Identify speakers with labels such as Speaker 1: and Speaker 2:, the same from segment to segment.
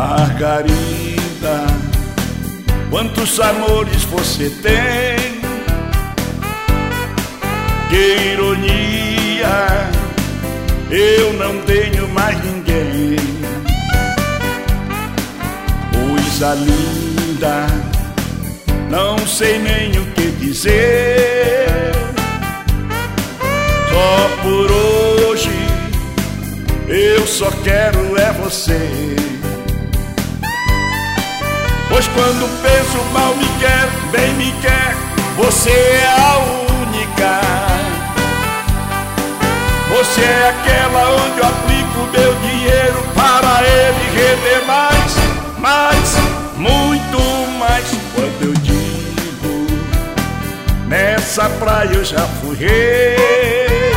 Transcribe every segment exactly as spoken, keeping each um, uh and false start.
Speaker 1: Margarida, quantos amores você tem? Que ironia, eu não tenho mais ninguém. Coisa linda, não sei nem o que dizer. Só por hoje eu só quero é você. Pois quando penso mal me quer, bem me quer, você é a única. Você é aquela onde eu aplico meu dinheiro para ele render mais, mais, muito mais. Quando eu digo, nessa praia eu já fui rei.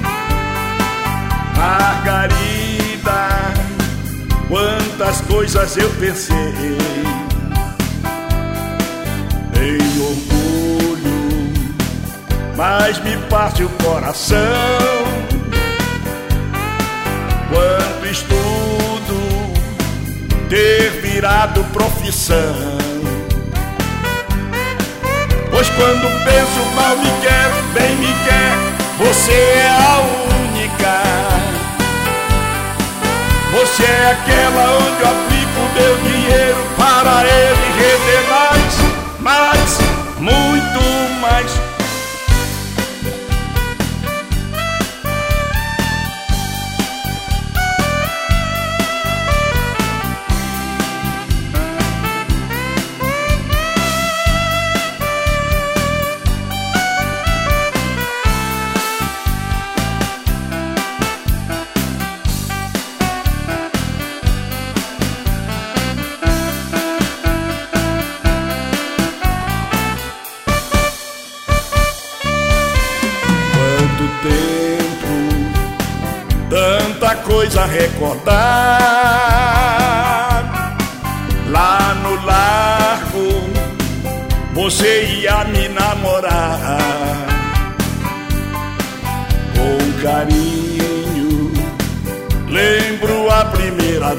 Speaker 1: Margarida, quantas coisas eu pensei. Tenho orgulho, mas me parte o coração. Quanto estudo, ter virado profissão. Pois quando penso mal me quer, bem me quer, você é a única. Você é aquela onde eu aplico meu dinheiro para ele render mais, mais, muito mais. Tempo, tanta coisa a recordar. Lá no largo você ia me namorar. Com carinho lembro a primeira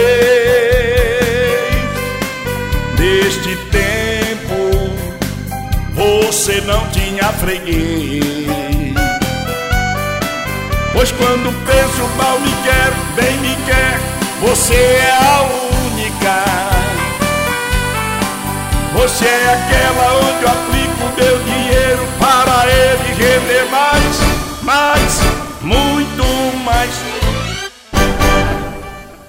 Speaker 1: vez. Neste tempo você não tinha freguês. Pois quando penso mal me quer, bem me quer, você é a única. Você é aquela